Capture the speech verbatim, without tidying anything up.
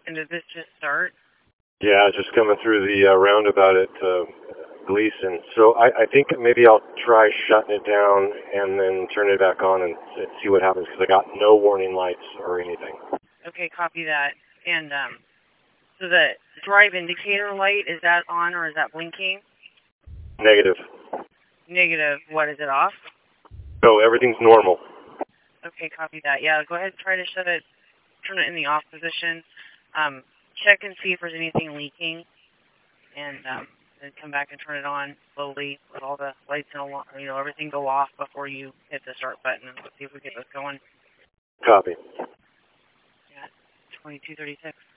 And did this just start? Yeah, just coming through the uh, roundabout at uh, Gleason. So I, I think maybe I'll try shutting it down and then turn it back on and, and see what happens because I got no warning lights or anything. Okay, copy that. And um, so the drive indicator light, is that on or is that blinking? Negative. Negative. What, is it off? No, everything's normal. Okay, copy that. Yeah, go ahead and try to shut it, turn it in the off position. Um, check and see if there's anything leaking, and um, then come back and turn it on slowly with all the lights and alarm, you know, everything go off before you hit the start button. And let's see if we get this going. Copy. Yeah, twenty-two thirty-six.